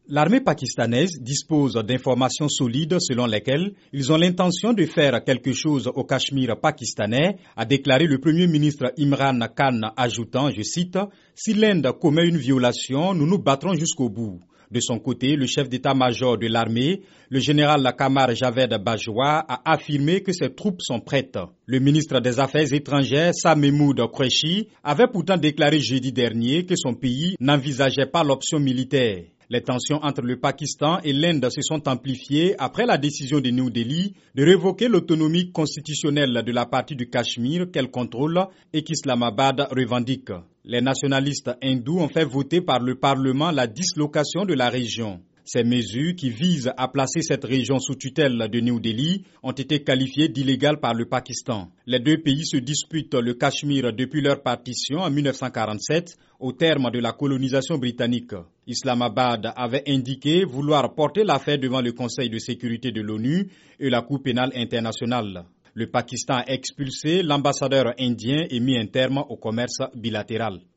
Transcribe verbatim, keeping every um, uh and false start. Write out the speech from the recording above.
L'armée pakistanaise dispose d'informations solides selon lesquelles ils ont l'intention de faire quelque chose au Cachemire pakistanais, a déclaré le Premier ministre Imran Khan, ajoutant, je cite, « Si l'Inde commet une violation, nous nous battrons jusqu'au bout ». De son côté, le chef d'état-major de l'armée, le général Qamar Javed Bajwa, a affirmé que ses troupes sont prêtes. Le ministre des Affaires étrangères, Shah Mahmood Qureshi, avait pourtant déclaré jeudi dernier que son pays n'envisageait pas l'option militaire. Les tensions entre le Pakistan et l'Inde se sont amplifiées après la décision de New Delhi de révoquer l'autonomie constitutionnelle de la partie du Cachemire qu'elle contrôle et qu'Islamabad revendique. Les nationalistes hindous ont fait voter par le Parlement la dislocation de la région. Ces mesures qui visent à placer cette région sous tutelle de New Delhi ont été qualifiées d'illégales par le Pakistan. Les deux pays se disputent le Cachemire depuis leur partition en mille neuf cent quarante-sept au terme de la colonisation britannique. Islamabad avait indiqué vouloir porter l'affaire devant le Conseil de sécurité de l'ONU et la Cour pénale internationale. Le Pakistan a expulsé l'ambassadeur indien et mis un terme au commerce bilatéral.